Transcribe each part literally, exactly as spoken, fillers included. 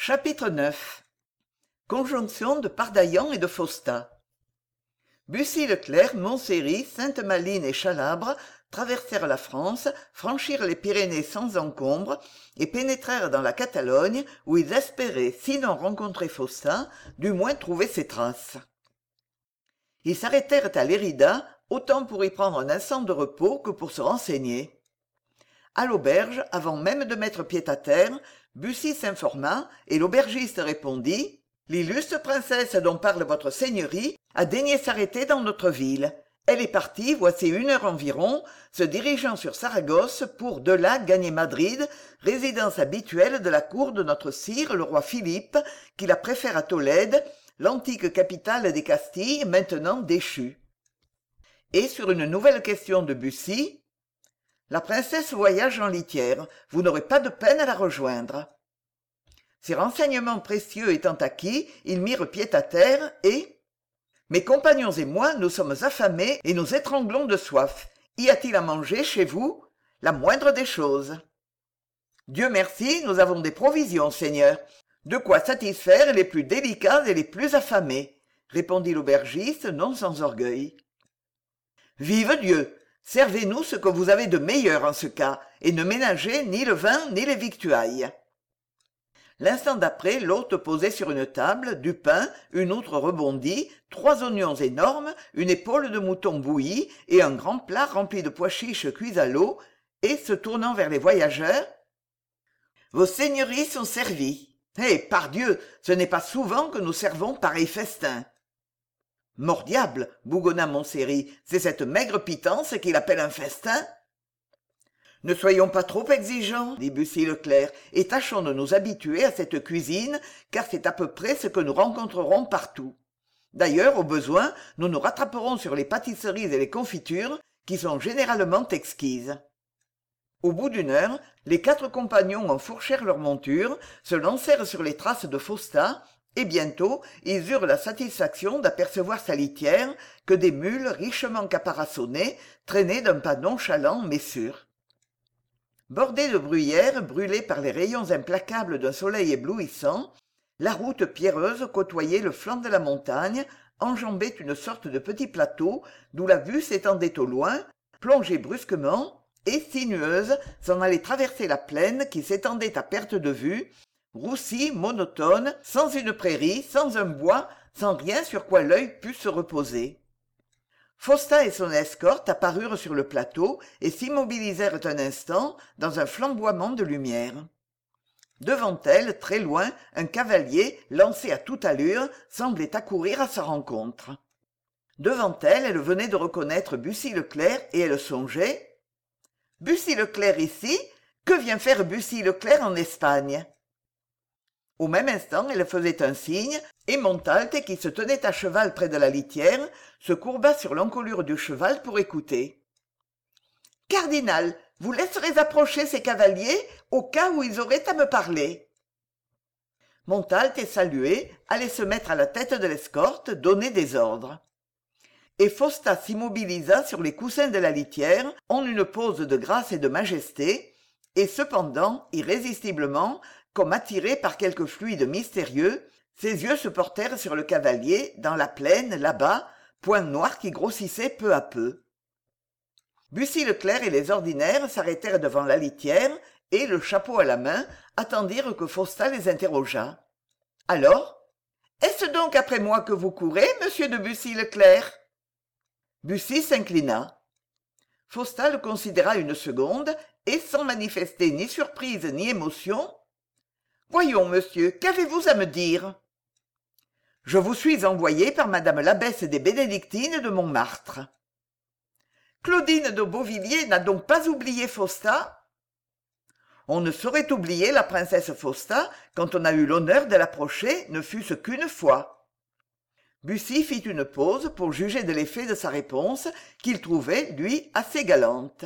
Chapitre neuf. Conjonction de Pardaillan et de Faustas. Bussy-Leclerc, Montséry, Sainte-Malines et Chalabre traversèrent la France, franchirent les Pyrénées sans encombre et pénétrèrent dans la Catalogne où ils espéraient, sinon rencontrer Faustas, du moins trouver ses traces. Ils s'arrêtèrent à Lérida, autant pour y prendre un instant de repos que pour se renseigner. À l'auberge, avant même de mettre pied à terre, Bussy s'informa et l'aubergiste répondit « L'illustre princesse dont parle votre seigneurie a daigné s'arrêter dans notre ville. Elle est partie, voici une heure environ, se dirigeant sur Saragosse pour de là gagner Madrid, résidence habituelle de la cour de notre sire le roi Philippe, qui la préfère à Tolède, l'antique capitale des Castilles, maintenant déchue. » Et sur une nouvelle question de Bussy, « La princesse voyage en litière, vous n'aurez pas de peine à la rejoindre. » Ces renseignements précieux étant acquis, ils mirent pied à terre et... « Mes compagnons et moi, nous sommes affamés et nous étranglons de soif. Y a-t-il à manger chez vous ? La moindre des choses. »« Dieu merci, nous avons des provisions, seigneur. De quoi satisfaire les plus délicats et les plus affamés, » répondit l'aubergiste, non sans orgueil. « Vive Dieu ! Servez-nous ce que vous avez de meilleur en ce cas, et ne ménagez ni le vin ni les victuailles. » L'instant d'après, l'hôte posait sur une table du pain, une outre rebondie, trois oignons énormes, une épaule de mouton bouillie et un grand plat rempli de pois chiches cuits à l'eau, et, se tournant vers les voyageurs, « Vos seigneuries sont servies. Eh, pardieu, ce n'est pas souvent que nous servons pareil festin. » « Mort diable, bougonna Montséry, c'est cette maigre pitance qu'il appelle un festin ? » « Ne soyons pas trop exigeants, dit Bussy-Leclerc, et tâchons de nous habituer à cette cuisine, car c'est à peu près ce que nous rencontrerons partout. D'ailleurs, au besoin, nous nous rattraperons sur les pâtisseries et les confitures, qui sont généralement exquises. » Au bout d'une heure, les quatre compagnons enfourchèrent leurs montures, se lancèrent sur les traces de Faustas, et bientôt ils eurent la satisfaction d'apercevoir sa litière, que des mules richement caparaçonnées traînaient d'un pas nonchalant mais sûr. Bordée de bruyères brûlées par les rayons implacables d'un soleil éblouissant, la route pierreuse côtoyait le flanc de la montagne, enjambait une sorte de petit plateau d'où la vue s'étendait au loin, plongeait brusquement, et, sinueuse, s'en allait traverser la plaine qui s'étendait à perte de vue, roussie, monotone, sans une prairie, sans un bois, sans rien sur quoi l'œil pût se reposer. Faustas et son escorte apparurent sur le plateau et s'immobilisèrent un instant dans un flamboiement de lumière. Devant elle, très loin, un cavalier, lancé à toute allure, semblait accourir à sa rencontre. Devant elle, elle venait de reconnaître Bussy-Leclerc et elle songeait « Bussy-Leclerc ici ? Que vient faire Bussy-Leclerc en Espagne ?» Au même instant, elle faisait un signe, et Montalte, qui se tenait à cheval près de la litière, se courba sur l'encolure du cheval pour écouter. « Cardinal, vous laisserez approcher ces cavaliers au cas où ils auraient à me parler. » Montalte, salué, allait se mettre à la tête de l'escorte, donner des ordres. Et Faustas s'immobilisa sur les coussins de la litière, en une pose de grâce et de majesté, et cependant, irrésistiblement, comme attiré par quelque fluide mystérieux, ses yeux se portèrent sur le cavalier, dans la plaine, là-bas, point noir qui grossissait peu à peu. Bussy-Leclerc et les ordinaires s'arrêtèrent devant la litière et, le chapeau à la main, attendirent que Faustas les interrogeât. Alors, « Est-ce donc après moi que vous courez, monsieur de Bussy-Leclerc » Bussy s'inclina. Faustas le considéra une seconde et, sans manifester ni surprise ni émotion, « Voyons, monsieur, qu'avez-vous à me dire ?»« Je vous suis envoyé par madame l'abbesse des Bénédictines de Montmartre. »« Claudine de Beauvilliers n'a donc pas oublié Faustas ?»« On ne saurait oublier la princesse Faustas quand on a eu l'honneur de l'approcher, ne fût-ce qu'une fois. » Bussy fit une pause pour juger de l'effet de sa réponse, qu'il trouvait, lui, assez galante.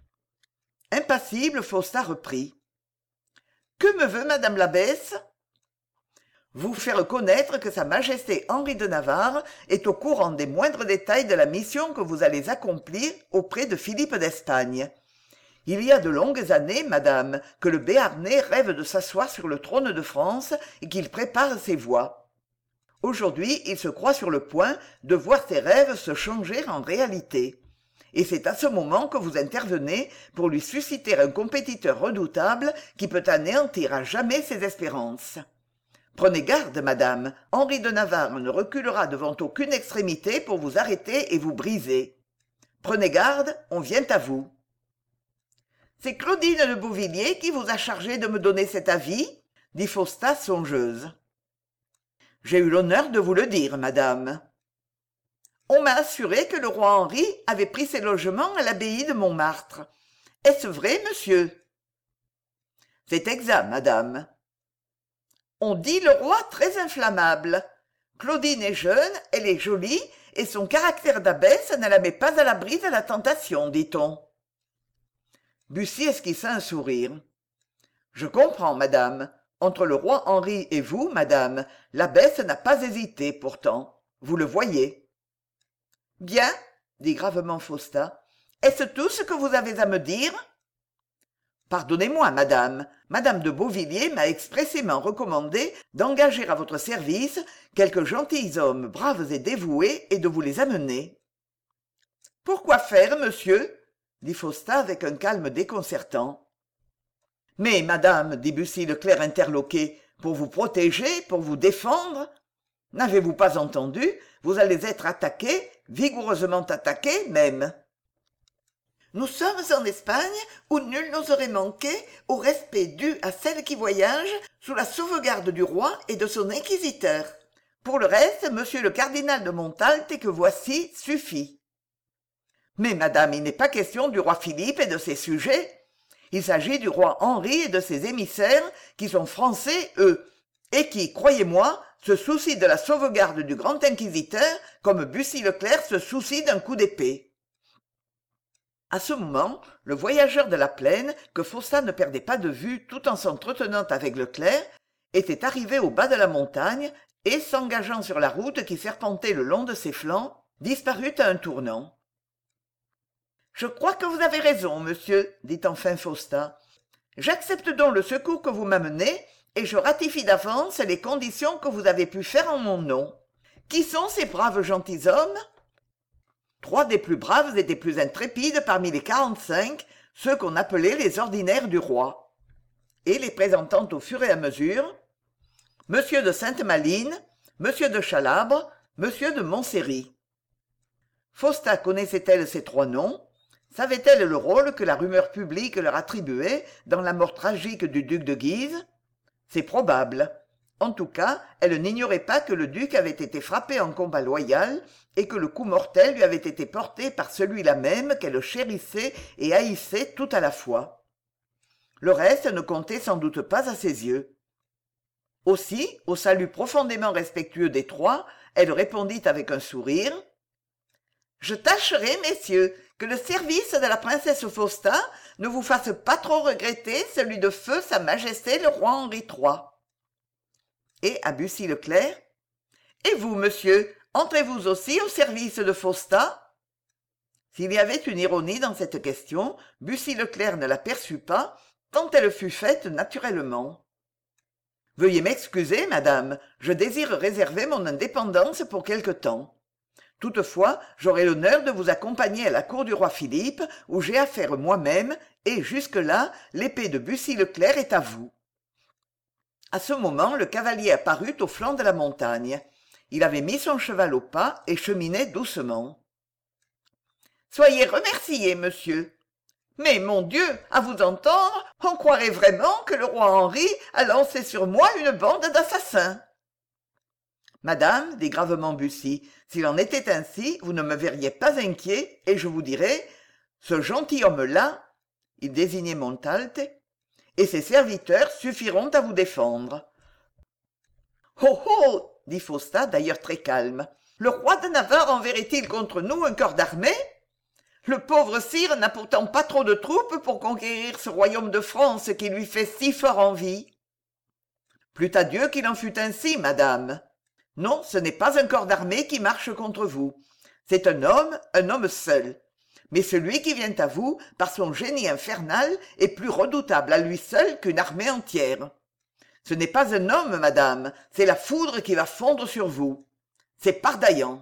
Impassible, Faustas reprit. « Que me veut madame l'abbesse ? » Vous faire connaître que sa majesté Henri de Navarre est au courant des moindres détails de la mission que vous allez accomplir auprès de Philippe d'Espagne. Il y a de longues années, madame, que le Béarnais rêve de s'asseoir sur le trône de France et qu'il prépare ses voies. Aujourd'hui, il se croit sur le point de voir ses rêves se changer en réalité. Et c'est à ce moment que vous intervenez pour lui susciter un compétiteur redoutable qui peut anéantir à jamais ses espérances. Prenez garde, madame, Henri de Navarre ne reculera devant aucune extrémité pour vous arrêter et vous briser. Prenez garde, on vient à vous. C'est Claudine de Beauvilliers qui vous a chargé de me donner cet avis, dit Faustat songeuse. J'ai eu l'honneur de vous le dire, madame. On m'a assuré que le roi Henri avait pris ses logements à l'abbaye de Montmartre. Est-ce vrai, monsieur? C'est exact, madame. On dit le roi très inflammable. Claudine est jeune, elle est jolie, et son caractère d'abbesse ne la met pas à l'abri de la tentation, dit-on. Bussy esquissa un sourire. Je comprends, madame. Entre le roi Henri et vous, madame, l'abbesse n'a pas hésité, pourtant. Vous le voyez. Bien, dit gravement Faustat. Est-ce tout ce que vous avez à me dire? Pardonnez-moi, madame. Madame de Beauvilliers m'a expressément recommandé d'engager à votre service quelques gentilshommes braves et dévoués et de vous les amener. Pourquoi faire, monsieur? dit Faustat avec un calme déconcertant. Mais, madame, dit Bussy Leclerc interloqué, pour vous protéger, pour vous défendre? N'avez-vous pas entendu? Vous allez être attaqué, vigoureusement attaqué même. Nous sommes en Espagne où nul n'oserait manquer au respect dû à celle qui voyage sous la sauvegarde du roi et de son inquisiteur. Pour le reste, monsieur le cardinal de Montalte que voici suffit. Mais madame, il n'est pas question du roi Philippe et de ses sujets. Il s'agit du roi Henri et de ses émissaires qui sont français, eux, et qui, croyez-moi, se soucient de la sauvegarde du grand inquisiteur comme Bussy Leclerc se soucie d'un coup d'épée. À ce moment, le voyageur de la plaine, que Faustat ne perdait pas de vue tout en s'entretenant avec Leclerc, était arrivé au bas de la montagne et, s'engageant sur la route qui serpentait le long de ses flancs, disparut à un tournant. « Je crois que vous avez raison, monsieur, dit enfin Faustat. J'accepte donc le secours que vous m'amenez et je ratifie d'avance les conditions que vous avez pu faire en mon nom. Qui sont ces braves gentilshommes ? Trois des plus braves et des plus intrépides parmi les quarante-cinq, ceux qu'on appelait les ordinaires du roi. Et les présentant au fur et à mesure, Monsieur de Sainte-Maline, Monsieur de Chalabre, Monsieur de Montséry. Faustat connaissait-elle ces trois noms? Savait-elle le rôle que la rumeur publique leur attribuait dans la mort tragique du duc de Guise? C'est probable. En tout cas, elle n'ignorait pas que le duc avait été frappé en combat loyal et que le coup mortel lui avait été porté par celui-là même qu'elle chérissait et haïssait tout à la fois. Le reste ne comptait sans doute pas à ses yeux. Aussi, au salut profondément respectueux des trois, elle répondit avec un sourire « Je tâcherai, messieurs, que le service de la princesse Faustat ne vous fasse pas trop regretter celui de feu Sa Majesté le roi Henri trois. » Et à Bussy Leclerc, « Et vous, monsieur, entrez-vous aussi au service de Faustat ?» S'il y avait une ironie dans cette question, Bussy Leclerc ne l'aperçut pas, tant elle fut faite naturellement. « Veuillez m'excuser, madame, je désire réserver mon indépendance pour quelque temps. Toutefois, j'aurai l'honneur de vous accompagner à la cour du roi Philippe, où j'ai affaire moi-même, et jusque-là, l'épée de Bussy Leclerc est à vous. » À ce moment, le cavalier apparut au flanc de la montagne. Il avait mis son cheval au pas et cheminait doucement. « Soyez remercié, monsieur. Mais, mon Dieu, à vous entendre, on croirait vraiment que le roi Henri a lancé sur moi une bande d'assassins. » Madame, dit gravement Bussy, s'il en était ainsi, vous ne me verriez pas inquiet, et je vous dirais, ce gentilhomme-là, il désignait Montalte, et ses serviteurs suffiront à vous défendre. « Oh oh !» dit Faustat, d'ailleurs très calme. « Le roi de Navarre enverrait-il contre nous un corps d'armée? Le pauvre sire n'a pourtant pas trop de troupes pour conquérir ce royaume de France qui lui fait si fort envie. »« Plût à Dieu qu'il en fût ainsi, madame. Non, ce n'est pas un corps d'armée qui marche contre vous. C'est un homme, un homme seul. mais celui qui vient à vous par son génie infernal est plus redoutable à lui seul qu'une armée entière. Ce n'est pas un homme, madame, c'est la foudre qui va fondre sur vous. C'est Pardaillan.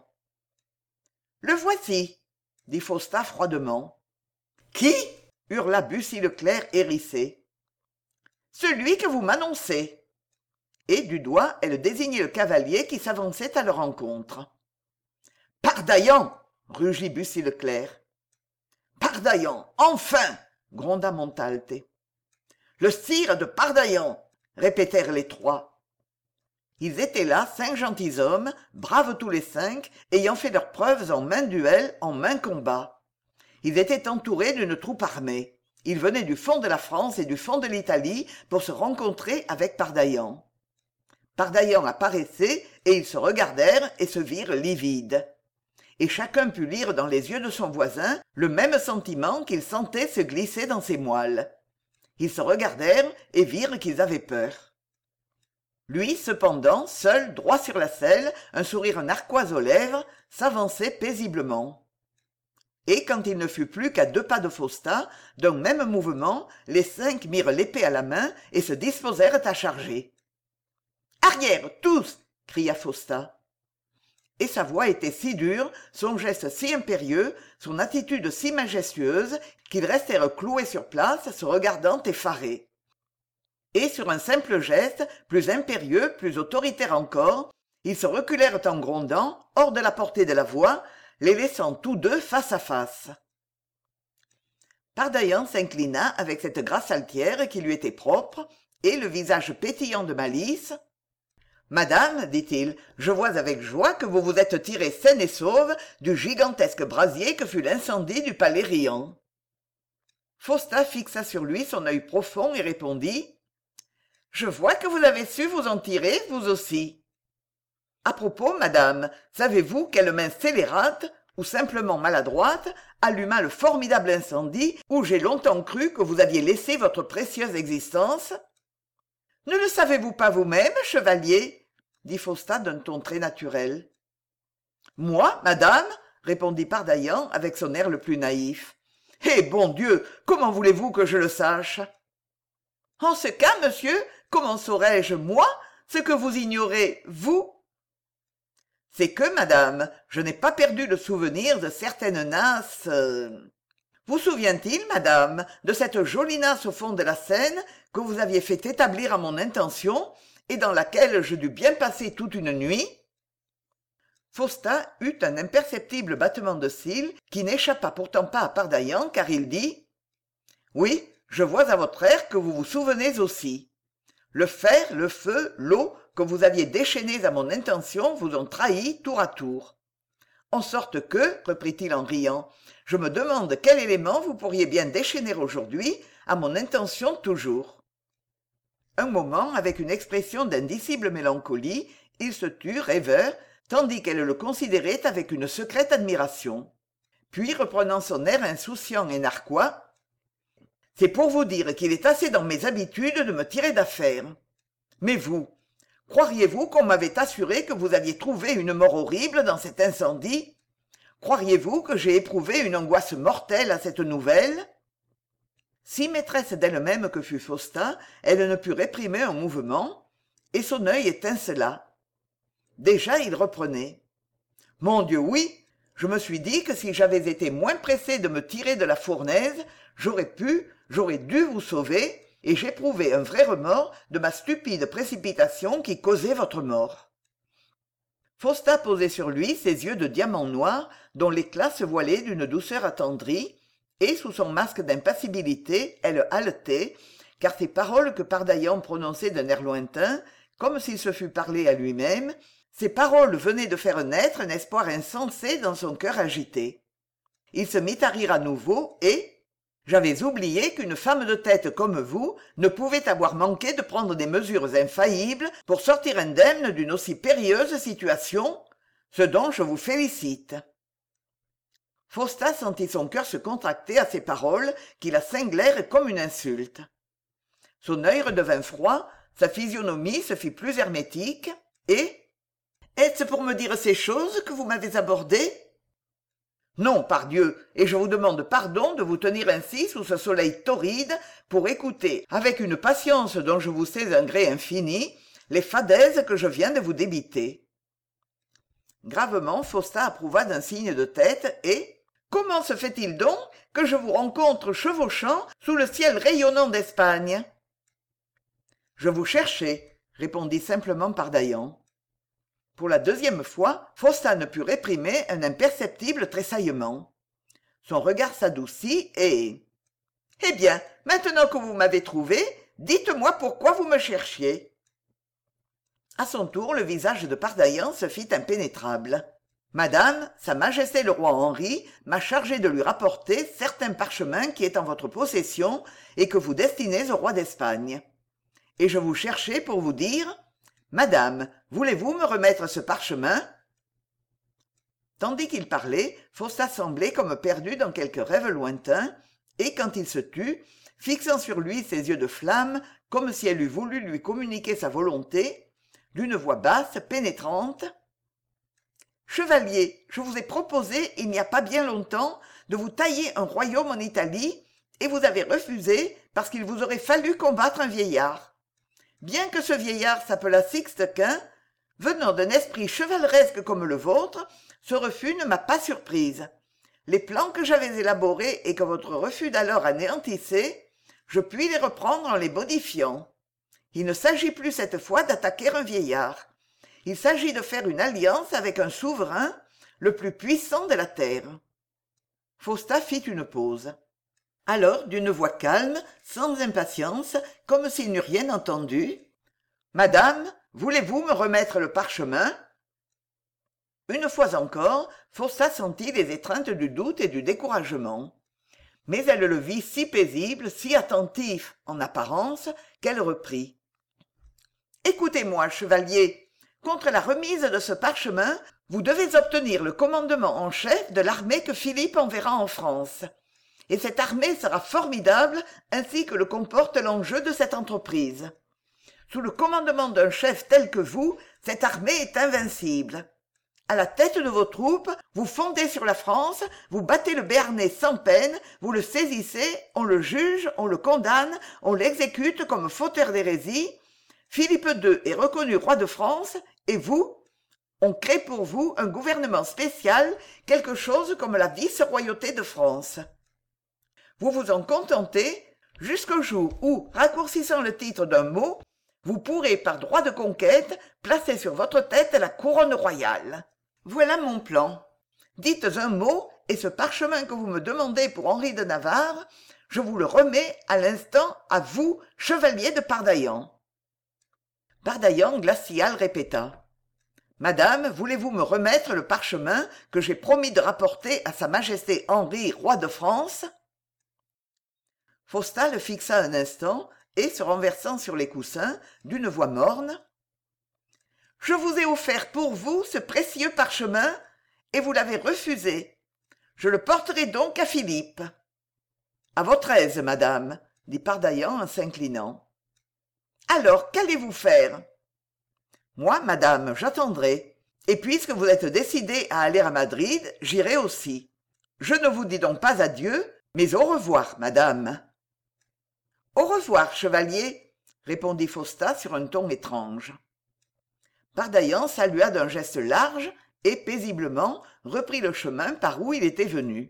Le voici, dit Faustin froidement. Qui? Hurla Bussy Leclerc hérissé. Celui que vous m'annoncez. Et du doigt, elle désignait le cavalier qui s'avançait à leur rencontre. Pardaillan! Rugit Bussy Leclerc. Pardaillan, enfin! Gronda Montalte. Le sire de Pardaillan! Répétèrent les trois. Ils étaient là, cinq gentilshommes, braves tous les cinq, ayant fait leurs preuves en main duel, en main combat. Ils étaient entourés d'une troupe armée. Ils venaient du fond de la France et du fond de l'Italie pour se rencontrer avec Pardaillan. Pardaillan apparaissait, et ils se regardèrent et se virent livides. Et chacun put lire dans les yeux de son voisin le même sentiment qu'il sentait se glisser dans ses moelles. Ils se regardèrent et virent qu'ils avaient peur. Lui, cependant, seul, droit sur la selle, un sourire narquois aux lèvres, s'avançait paisiblement. Et quand il ne fut plus qu'à deux pas de Faustin, d'un même mouvement, les cinq mirent l'épée à la main et se disposèrent à charger. « Arrière, tous !» cria Faustin. Et sa voix était si dure, son geste si impérieux, son attitude si majestueuse, qu'ils restèrent cloués sur place, se regardant effarés. Et sur un simple geste, plus impérieux, plus autoritaire encore, ils se reculèrent en grondant, hors de la portée de la voix, les laissant tous deux face à face. Pardaillan s'inclina avec cette grâce altière qui lui était propre, et le visage pétillant de malice. « Madame, dit-il, je vois avec joie que vous vous êtes tirée saine et sauve du gigantesque brasier que fut l'incendie du palais Riant. » Faustin fixa sur lui son œil profond et répondit « Je vois que vous avez su vous en tirer, vous aussi. » À propos, madame, savez-vous quelle main scélérate, ou simplement maladroite, alluma le formidable incendie où j'ai longtemps cru que vous aviez laissé votre précieuse existence ? Ne le savez-vous pas vous-même, chevalier ? Dit Faustin d'un ton très naturel. Moi, madame ? Répondit Pardaillan avec son air le plus naïf. Eh, bon Dieu, comment voulez-vous que je le sache ? En ce cas, monsieur, comment saurais-je, moi, ce que vous ignorez, vous ? C'est que, madame, je n'ai pas perdu le souvenir de certaines nasses... Vous souvient-il, madame, de cette jolie nasse au fond de la Seine que vous aviez fait établir à mon intention et dans laquelle je dus bien passer toute une nuit ? Faustin eut un imperceptible battement de cils qui n'échappa pourtant pas à Pardaillan car il dit « Oui, je vois à votre air que vous vous souvenez aussi. Le fer, le feu, l'eau que vous aviez déchaînés à mon intention vous ont trahi tour à tour. En sorte que, reprit-il en riant, je me demande quel élément vous pourriez bien déchaîner aujourd'hui, à mon intention toujours. » Un moment, avec une expression d'indicible mélancolie, il se tut, rêveur, tandis qu'elle le considérait avec une secrète admiration. Puis, reprenant son air insouciant et narquois, « C'est pour vous dire qu'il est assez dans mes habitudes de me tirer d'affaire. Mais vous, croiriez-vous qu'on m'avait assuré que vous aviez trouvé une mort horrible dans cet incendie ? Croiriez-vous que j'ai éprouvé une angoisse mortelle à cette nouvelle ? » Si maîtresse d'elle-même que fut Faustin, elle ne put réprimer un mouvement, et son œil étincela. Déjà il reprenait. « Mon Dieu, oui, je me suis dit que si j'avais été moins pressé de me tirer de la fournaise, j'aurais pu, j'aurais dû vous sauver, et j'éprouvais un vrai remords de ma stupide précipitation qui causait votre mort. » Faustin posait sur lui ses yeux de diamant noir dont l'éclat se voilait d'une douceur attendrie, et sous son masque d'impassibilité elle haletait, car ces paroles que Pardaillan prononçait d'un air lointain, comme s'il se fût parlé à lui-même, ces paroles venaient de faire naître un espoir insensé dans son cœur agité. Il se mit à rire à nouveau, et... J'avais oublié qu'une femme de tête comme vous ne pouvait avoir manqué de prendre des mesures infaillibles pour sortir indemne d'une aussi périlleuse situation, ce dont je vous félicite. Faustin sentit son cœur se contracter à ces paroles qui la cinglèrent comme une insulte. Son œil redevint froid, sa physionomie se fit plus hermétique, et « Est-ce pour me dire ces choses que vous m'avez abordé ?» Non, pardieu, et je vous demande pardon de vous tenir ainsi sous ce soleil torride pour écouter, avec une patience dont je vous sais un gré infini, les fadaises que je viens de vous débiter. » Gravement, Faustin approuva d'un signe de tête et « Comment se fait-il donc que je vous rencontre chevauchant sous le ciel rayonnant d'Espagne ?» ?»« Je vous cherchais, » répondit simplement Pardaillan. Pour la deuxième fois, Faustin ne put réprimer un imperceptible tressaillement. Son regard s'adoucit et « Eh bien, maintenant que vous m'avez trouvé, dites-moi pourquoi vous me cherchiez. » À son tour, le visage de Pardaillan se fit impénétrable. « Madame, Sa Majesté le roi Henri m'a chargé de lui rapporter certains parchemins qui est en votre possession et que vous destinez au roi d'Espagne. Et je vous cherchais pour vous dire... Madame, voulez-vous me remettre ce parchemin ?» Tandis qu'il parlait, Faustin semblait comme perdu dans quelque rêve lointain, et quand il se tut, fixant sur lui ses yeux de flamme, comme si elle eût voulu lui communiquer sa volonté, d'une voix basse, pénétrante, « Chevalier, je vous ai proposé, il n'y a pas bien longtemps, de vous tailler un royaume en Italie, et vous avez refusé parce qu'il vous aurait fallu combattre un vieillard. Bien que ce vieillard s'appelât Sixte Quint, venant d'un esprit chevaleresque comme le vôtre, ce refus ne m'a pas surprise. Les plans que j'avais élaborés et que votre refus d'alors anéantissait, je puis les reprendre en les modifiant. Il ne s'agit plus cette fois d'attaquer un vieillard. Il s'agit de faire une alliance avec un souverain, le plus puissant de la terre. » Faustin fit une pause. Alors, d'une voix calme, sans impatience, comme s'il n'eût rien entendu, « Madame, voulez-vous me remettre le parchemin ?» Une fois encore, Faustin sentit les étreintes du doute et du découragement. Mais elle le vit si paisible, si attentif, en apparence, qu'elle reprit. « Écoutez-moi, chevalier, contre la remise de ce parchemin, vous devez obtenir le commandement en chef de l'armée que Philippe enverra en France. Et cette armée sera formidable, ainsi que le comporte l'enjeu de cette entreprise. Sous le commandement d'un chef tel que vous, cette armée est invincible. À la tête de vos troupes, vous fondez sur la France, vous battez le Béarnais sans peine, vous le saisissez, on le juge, on le condamne, on l'exécute comme fauteur d'hérésie. Philippe deux est reconnu roi de France, et vous, on crée pour vous un gouvernement spécial, quelque chose comme la vice-royauté de France. Vous vous en contentez jusqu'au jour où, raccourcissant le titre d'un mot, vous pourrez, par droit de conquête, placer sur votre tête la couronne royale. Voilà mon plan. Dites un mot, et ce parchemin que vous me demandez pour Henri de Navarre, je vous le remets à l'instant à vous, chevalier de Pardaillan. » Pardaillan glacial répéta. « Madame, voulez-vous me remettre le parchemin que j'ai promis de rapporter à Sa Majesté Henri, roi de France ?» Faustin le fixa un instant, et, se renversant sur les coussins, d'une voix morne, « Je vous ai offert pour vous ce précieux parchemin, et vous l'avez refusé. Je le porterai donc à Philippe. »« À votre aise, madame, » dit Pardaillan en s'inclinant. « Alors, qu'allez-vous faire ?»« Moi, madame, j'attendrai, et puisque vous êtes décidée à aller à Madrid, j'irai aussi. Je ne vous dis donc pas adieu, mais au revoir, madame. » « Au revoir, chevalier, » répondit Faustin sur un ton étrange. Pardaillan salua d'un geste large et, paisiblement, reprit le chemin par où il était venu.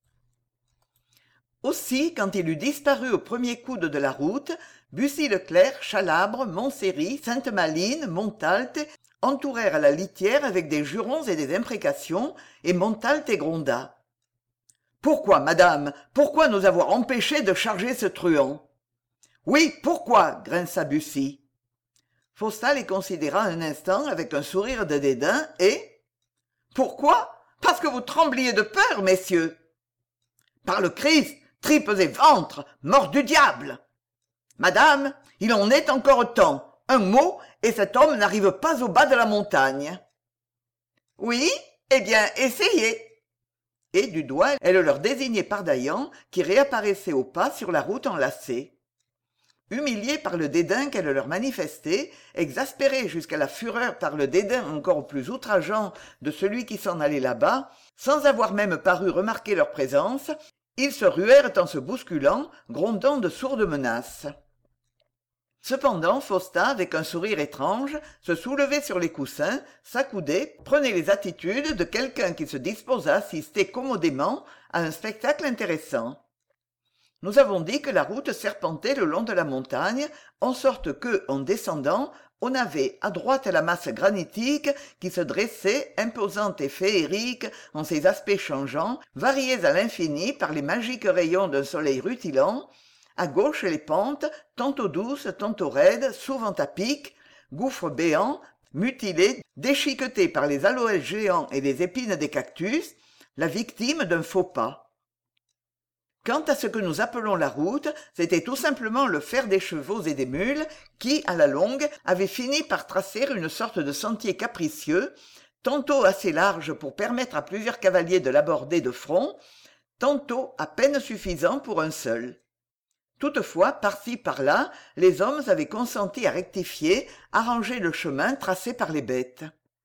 Aussi, quand il eut disparu au premier coude de la route, Bussy-Leclerc, Chalabre, Montséry, Sainte-Maline, Montalte entourèrent la litière avec des jurons et des imprécations, et Montalte gronda. « Pourquoi, madame, pourquoi nous avoir empêchés de charger ce truand ?»« Oui, pourquoi ?» grinça Bussy. Faustin les considéra un instant avec un sourire de dédain et... « Pourquoi ? Parce que vous trembliez de peur, messieurs. »« Par le Christ, tripes et ventres, mort du diable !»« Madame, il en est encore temps. Un mot, et cet homme n'arrive pas au bas de la montagne. »« Oui ? Eh bien, essayez !» Et du doigt, elle leur désignait Pardaillan, qui réapparaissait au pas sur la route enlacée. humiliés par le dédain qu'elle leur manifestait, exaspérés jusqu'à la fureur par le dédain encore plus outrageant de celui qui s'en allait là-bas, sans avoir même paru remarquer leur présence, ils se ruèrent en se bousculant, grondant de sourdes menaces. Cependant, Faustin, avec un sourire étrange, se soulevait sur les coussins, s'accoudait, prenait les attitudes de quelqu'un qui se dispose à assister commodément à un spectacle intéressant. Nous avons dit que la route serpentait le long de la montagne, en sorte que, en descendant, on avait à droite la masse granitique qui se dressait, imposante et féerique en ses aspects changeants, variés à l'infini par les magiques rayons d'un soleil rutilant, à gauche les pentes, tantôt douces, tantôt raides, souvent à pic, gouffres béants, mutilés, déchiquetés par les aloès géants et les épines des cactus, la victime d'un faux pas. Quant à ce que nous appelons la route, c'était tout simplement le fer des chevaux et des mules qui, à la longue, avait fini par tracer une sorte de sentier capricieux, tantôt assez large pour permettre à plusieurs cavaliers de l'aborder de front, tantôt à peine suffisant pour un seul. Toutefois, par-ci par-là, les hommes avaient consenti à rectifier, arranger le chemin tracé par les bêtes.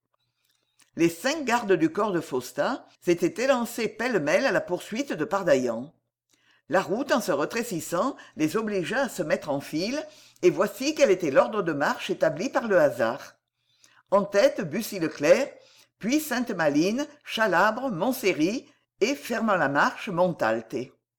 Les cinq gardes du corps de Faustin s'étaient élancés pêle-mêle à la poursuite de Pardaillan. La route, en se rétrécissant, les obligea à se mettre en file, et voici quel était l'ordre de marche établi par le hasard. En tête, Bussy-Leclerc, puis Sainte-Maline, Chalabre, Montséry, et, fermant la marche, Montalte.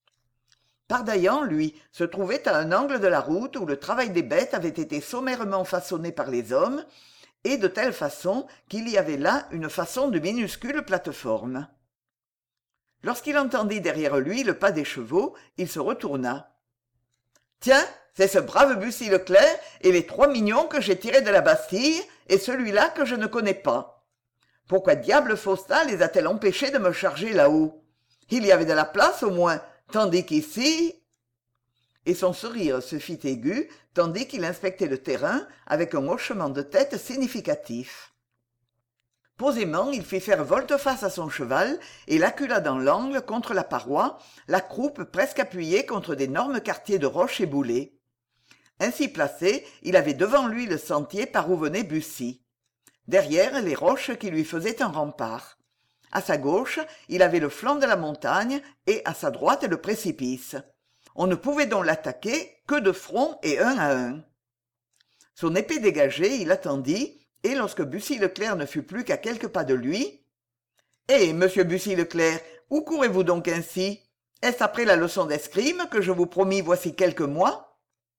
Pardaillan, lui, se trouvait à un angle de la route où le travail des bêtes avait été sommairement façonné par les hommes, et de telle façon qu'il y avait là une façon de minuscule plateforme. Lorsqu'il entendit derrière lui le pas des chevaux, il se retourna. « Tiens, c'est ce brave Bussy-Leclerc et les trois mignons que j'ai tirés de la Bastille, et celui-là que je ne connais pas. Pourquoi diable Faustin les a-t-elle empêchés de me charger là-haut? Il y avait de la place au moins, tandis qu'ici... » Et son sourire se fit aigu, tandis qu'il inspectait le terrain avec un hochement de tête significatif. Posément, il fit faire volte-face à son cheval et l'accula dans l'angle contre la paroi, la croupe presque appuyée contre d'énormes quartiers de roches éboulées. Ainsi placé, il avait devant lui le sentier par où venait Bussy. Derrière, les roches qui lui faisaient un rempart. À sa gauche, il avait le flanc de la montagne et à sa droite le précipice. On ne pouvait donc l'attaquer que de front et un à un. Son épée dégagée, il attendit, et lorsque Bussy-Leclerc ne fut plus qu'à quelques pas de lui, « Eh, monsieur Bussy-Leclerc, où courez-vous donc ainsi? Est-ce après la leçon d'escrime que je vous promis voici quelques mois ?»«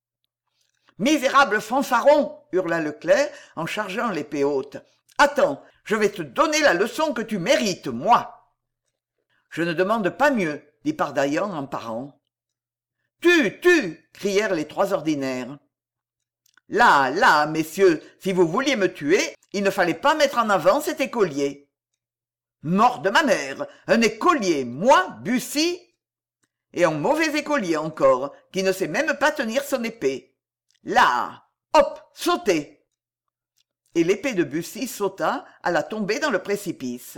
Misérable fanfaron !» hurla Leclerc en chargeant l'épée haute. « Attends, je vais te donner la leçon que tu mérites, moi !»« Je ne demande pas mieux, » dit Pardaillan en parant. « Tu, tu !» crièrent les trois ordinaires. Là, là, messieurs, si vous vouliez me tuer, il ne fallait pas mettre en avant cet écolier. Mort de ma mère, un écolier, moi, Bussy? Et un mauvais écolier encore, qui ne sait même pas tenir son épée. Là, hop, sautez! Et l'épée de Bussy sauta, alla tomber dans le précipice.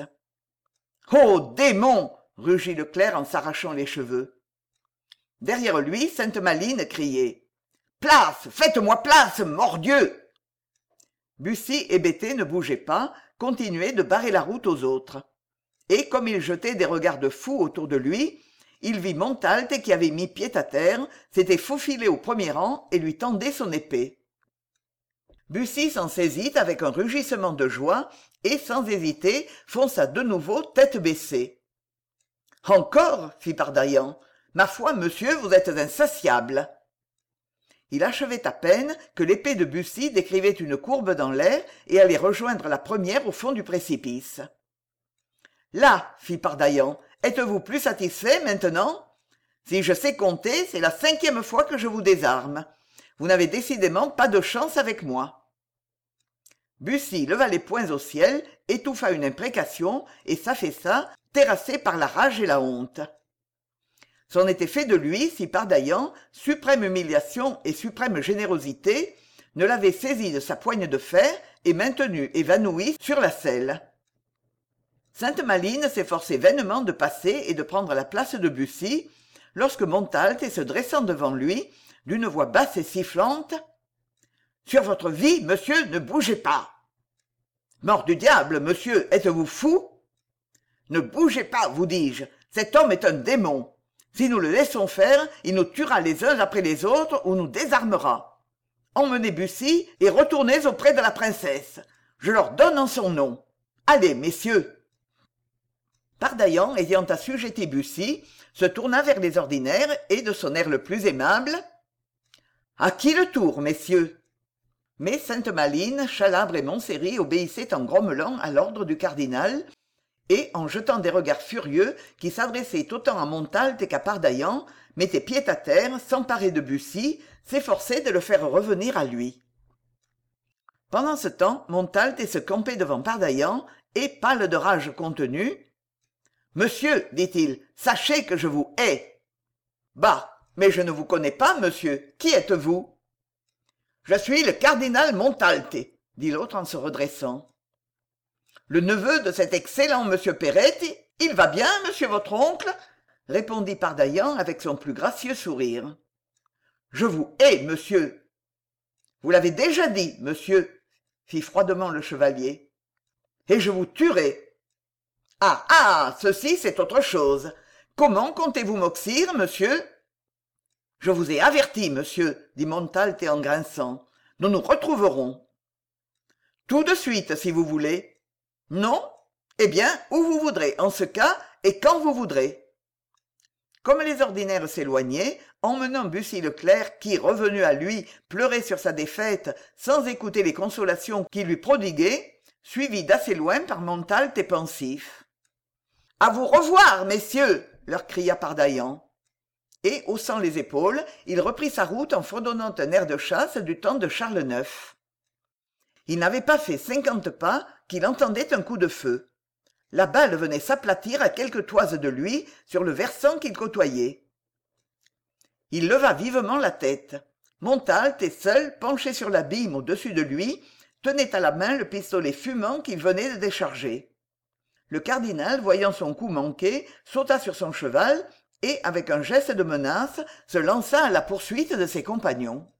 Oh, démon! Rugit Leclerc en s'arrachant les cheveux. Derrière lui, Sainte-Maline criait. Place! Faites-moi place, mordieu! Bussy, hébété, ne bougeait pas, continuait de barrer la route aux autres. Et comme il jetait des regards de fou autour de lui, il vit Montalte qui avait mis pied à terre, s'était faufilé au premier rang et lui tendait son épée. Bussy s'en saisit avec un rugissement de joie et, sans hésiter, fonça de nouveau tête baissée. « Encore !» fit Pardaillan. « Ma foi, monsieur, vous êtes insatiable !» Il achevait à peine que l'épée de Bussy décrivait une courbe dans l'air et allait rejoindre la première au fond du précipice. « Là, fit Pardaillan, êtes-vous plus satisfait maintenant? Si je sais compter, c'est la cinquième fois que je vous désarme. Vous n'avez décidément pas de chance avec moi. » Bussy leva les poings au ciel, étouffa une imprécation et s'affaissa, terrassé par la rage et la honte. C'en était fait de lui si Pardaillan, suprême humiliation et suprême générosité, ne l'avait saisi de sa poigne de fer et maintenu évanoui sur la selle. Sainte-Maline s'efforçait vainement de passer et de prendre la place de Bussy, lorsque Montalte, se dressant devant lui, d'une voix basse et sifflante. « Sur votre vie, monsieur, ne bougez pas !»« Mort du diable, monsieur, êtes-vous fou ?»« Ne bougez pas, vous dis-je, cet homme est un démon. Si nous le laissons faire, il nous tuera les uns après les autres ou nous désarmera. Emmenez Bussy et retournez auprès de la princesse. Je leur donne en son nom. Allez, messieurs !» Pardaillan, ayant assujetti Bussy, se tourna vers les ordinaires et, de son air le plus aimable, « À qui le tour, messieurs ?» Mais Sainte-Maline, Chalabre et Montséry obéissaient en grommelant à l'ordre du cardinal, et, en jetant des regards furieux qui s'adressaient autant à Montalte qu'à Pardaillan, mettaient pied à terre, s'emparaient de Bussy, s'efforçaient de le faire revenir à lui. Pendant ce temps, Montalte se campait devant Pardaillan, et, pâle de rage contenue, « Monsieur, dit-il, sachez que je vous hais. »« Bah, mais je ne vous connais pas, monsieur. Qui êtes-vous ?»« Je suis le cardinal Montalte, » dit l'autre en se redressant. « Le neveu de cet excellent monsieur Peretti, il va bien, monsieur votre oncle ?» répondit Pardaillan avec son plus gracieux sourire. « Je vous hais, monsieur. »« Vous l'avez déjà dit, monsieur, » fit froidement le chevalier. « Et je vous tuerai. »« Ah, ah, ceci c'est autre chose. Comment comptez-vous m'oxyre, monsieur ?»« Je vous ai averti, monsieur, » dit Montalte en grinçant. « Nous nous retrouverons. »« Tout de suite, si vous voulez. »« Non ? Eh bien, où vous voudrez, en ce cas, et quand vous voudrez. » Comme les ordinaires s'éloignaient, emmenant Bussy Leclerc qui, revenu à lui, pleurait sur sa défaite sans écouter les consolations qu'il lui prodiguait, suivi d'assez loin par Montalte et pensif. « À vous revoir, messieurs !» leur cria Pardaillan. Et, haussant les épaules, il reprit sa route en fredonnant un air de chasse du temps de Charles neuf. Il n'avait pas fait cinquante pas qu'il entendait un coup de feu. La balle venait s'aplatir à quelques toises de lui sur le versant qu'il côtoyait. Il leva vivement la tête. Montalte, seul, penché sur l'abîme au-dessus de lui, tenait à la main le pistolet fumant qu'il venait de décharger. Le cardinal, voyant son coup manqué, sauta sur son cheval et, avec un geste de menace, se lança à la poursuite de ses compagnons.